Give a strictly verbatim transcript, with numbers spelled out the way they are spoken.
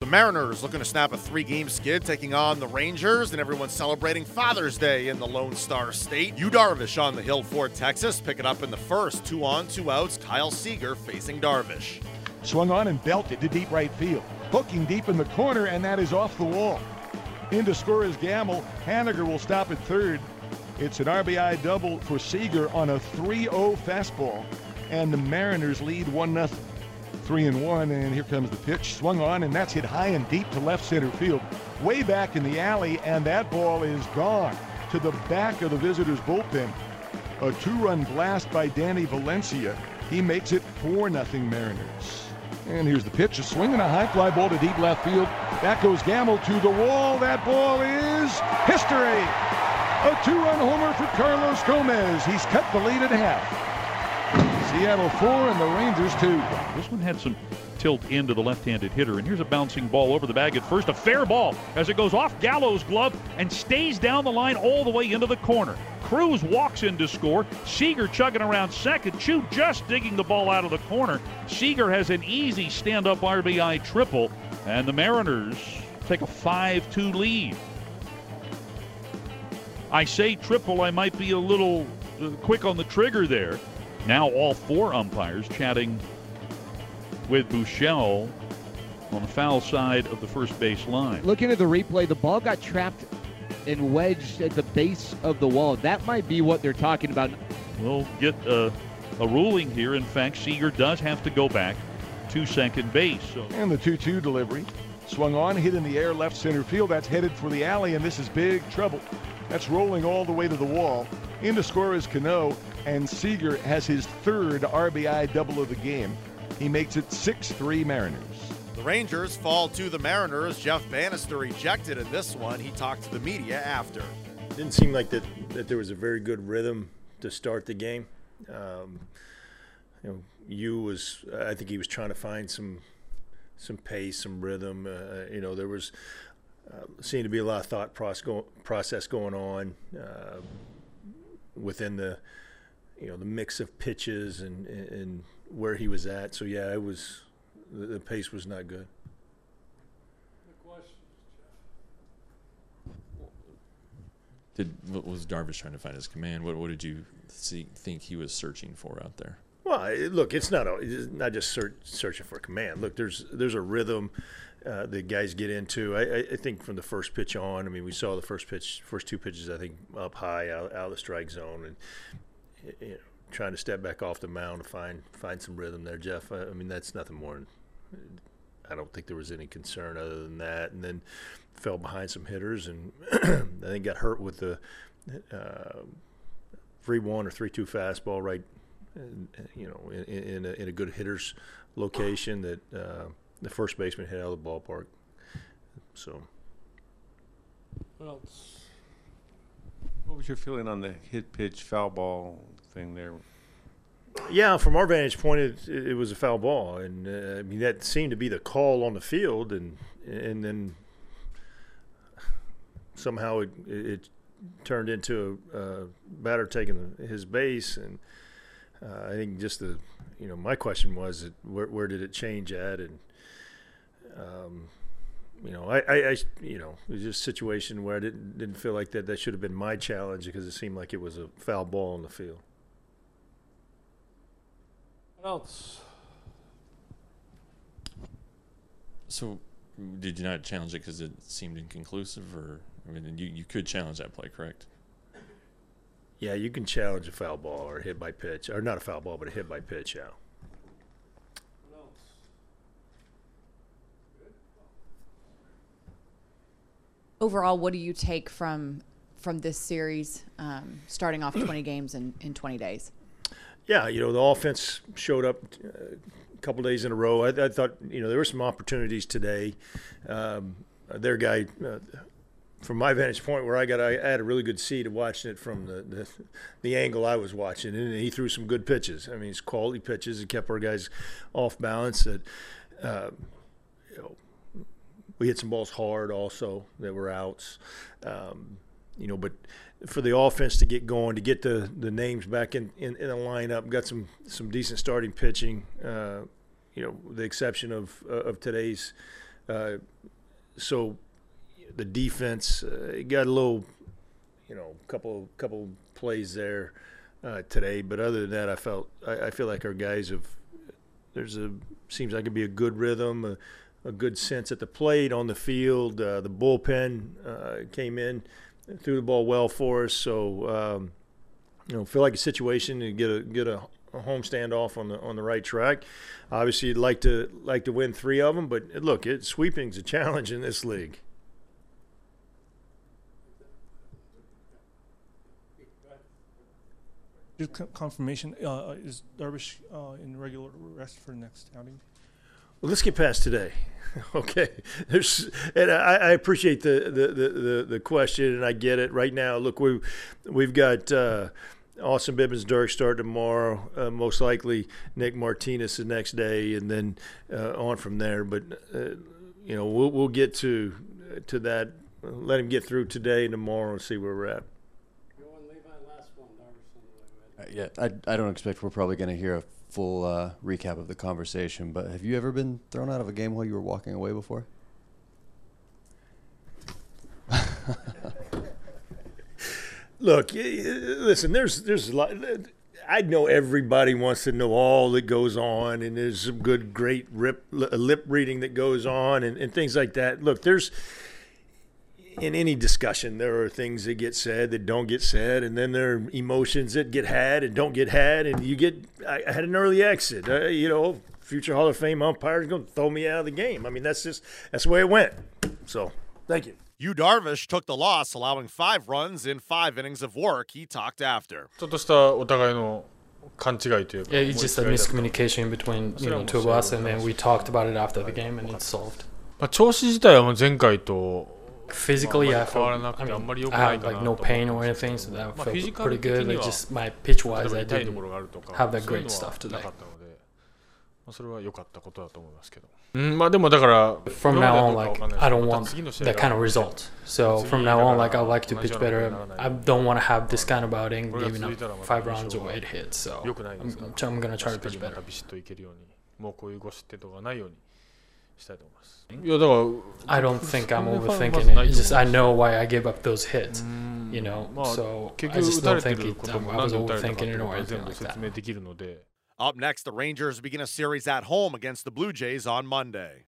Mariners looking to snap a three-game skid, taking on the Rangers, and everyone's celebrating Father's Day in the Lone Star State. Yu Darvish on the hill for Texas, picking up in the first. Two on, two outs. Kyle Seager facing Darvish. Swung on and belted to deep right field. Hooking deep in the corner, and that is off the wall. In to score is Gamble. Haniger will stop at third. It's an R B I double for Seager on a three oh fastball, and the Mariners lead one nothing. Three and one, and here comes the pitch. Swung on, and that's hit high and deep to left center field. Way back in the alley, and that ball is gone to the back of the visitors' bullpen. A two-run blast by Danny Valencia. He makes it four nothing Mariners. And here's the pitch. A swing and a high fly ball to deep left field. That goes Gamble to the wall. That ball is history. A two-run homer for Carlos Gomez. He's cut the lead at half. Seattle four and the Rangers two. This one had some tilt into the left-handed hitter, and here's a bouncing ball over the bag at first. A fair ball as it goes off Gallo's glove and stays down the line all the way into the corner. Cruz walks in to score. Seager chugging around second. Chu just digging the ball out of the corner. Seager has an easy stand-up R B I triple, and the Mariners take a five two lead. I say triple, I might be a little uh, quick on the trigger there. Now all four umpires chatting with Buechele on the foul side of the first base line. Looking at the replay, the ball got trapped and wedged at the base of the wall. That might be what they're talking about. We'll get a, a ruling here. In fact, Seager does have to go back to second base. So. And the two two delivery. Swung on, hit in the air, left center field. That's headed for the alley, and this is big trouble. That's rolling all the way to the wall. In to score is Cano, and Seager has his third R B I double of the game. He makes it six three Mariners. The Rangers fall to the Mariners. Jeff Bannister ejected in this one. He talked to the media after. Didn't seem like that, that there was a very good rhythm to start the game. Um, you know, Yu was, I think he was trying to find some some pace, some rhythm. Uh, you know, there was uh, seemed to be a lot of thought process, go, process going on uh, within the, you know, the mix of pitches and, and where he was at. So, yeah, it was the, the pace was not good. Did what was Darvish trying to find his command? What what did you see, think he was searching for out there? Well, it, look, it's not a, it's not just search, searching for command. Look, there's there's a rhythm uh, that guys get into. I, I think from the first pitch on, I mean, we saw the first pitch, first two pitches, I think up high out, out of the strike zone, and you know, trying to step back off the mound to find find some rhythm there, Jeff. I, I mean, that's nothing more than, I don't think there was any concern other than that. And then fell behind some hitters, and I think got hurt with the uh, three one or three two fastball right, you know, in, in, a, in a good hitter's location that uh, the first baseman hit out of the ballpark. So. What else? What was your feeling on the hit pitch foul ball thing there? Yeah, from our vantage point, it, it was a foul ball, and uh, I mean that seemed to be the call on the field, and and then somehow it, it turned into a, a batter taking his base, and uh, I think just the you know my question was that where where did it change at, and um, you know I, I, I you know it was just a situation where I didn't didn't feel like that that should have been my challenge because it seemed like it was a foul ball on the field. What else? So, did you not challenge it because it seemed inconclusive, or I mean, you you could challenge that play, correct? Yeah, you can challenge a foul ball or a hit by pitch, or not a foul ball, but a hit by pitch. Yeah. What else? Overall, what do you take from from this series, um, starting off twenty games in, in twenty days? Yeah, you know, the offense showed up uh, a couple days in a row. I, I thought, you know, there were some opportunities today. Um, their guy, uh, from my vantage point where I got, I had a really good seat of watching it from the, the the angle I was watching, and he threw some good pitches. I mean, it's quality pitches. He kept our guys off balance. That, uh, you know, we hit some balls hard also that were outs. Um, you know, but for the offense to get going, to get the, the names back in, in, in the lineup, got some, some decent starting pitching, uh, you know, the exception of uh, of today's Uh, so the defense uh, got a little, you know, couple couple plays there uh, today, but other than that, I felt I, I feel like our guys have. There's a seems like it'd be a good rhythm, a, a good sense at the plate, on the field. Uh, the bullpen uh, came in, threw the ball well for us. So um, you know, feel like a situation to get a get a, a home standoff on the on the right track. Obviously, you'd like to like to win three of them, but look, it, sweeping's a challenge in this league. Just confirmation, uh, is Darvish uh, in regular rest for next outing? Well, let's get past today. Okay. There's, and I, I appreciate the, the, the, the, the question, and I get it. Right now, look, we, we've got uh, Austin Bibbins Dirk start tomorrow, uh, most likely Nick Martinez the next day, and then uh, on from there. But, uh, you know, we'll, we'll get to to that. Let him get through today and tomorrow and see where we're at. Yeah, I, I don't expect we're probably going to hear a full uh, recap of the conversation, but have you ever been thrown out of a game while you were walking away before? Look, listen, there's there's a lot. I know everybody wants to know all that goes on, and there's some good, great rip, lip reading that goes on and, and things like that. Look, there's in any discussion, there are things that get said that don't get said, and then there are emotions that get had and don't get had, and you get. I, I had an early exit. Uh, you know, future Hall of Fame umpire is going to throw me out of the game. I mean, that's just that's the way it went. So, thank you. Yu Darvish took the loss, allowing five runs in five innings of work. He talked after. ちょっとしたお互いの勘違いというか。 Yeah, it's just a miscommunication between you know two of us, and then we talked about it after the game, and it's solved. まあ調子自体はもう前回と Physically, I felt, I mean, I had like no pain or anything, so that felt pretty good. Like just my pitch-wise, I didn't have that great stuff today. それは良かったことだと思いますけど。うん、まあでもだから From now on, like I don't want that kind of result. So from now on, like I like to pitch better. I don't want to have this kind of outing, giving up five runs or eight hits. So I'm, I'm gonna try to pitch better. もうこういうご失点とかないようにしたいと思います。 I don't think I'm overthinking it. It's just I know why I gave up those hits, you know. So I just don't think it, I was overthinking it or anything like that. Up next, the Rangers begin a series at home against the Blue Jays on Monday.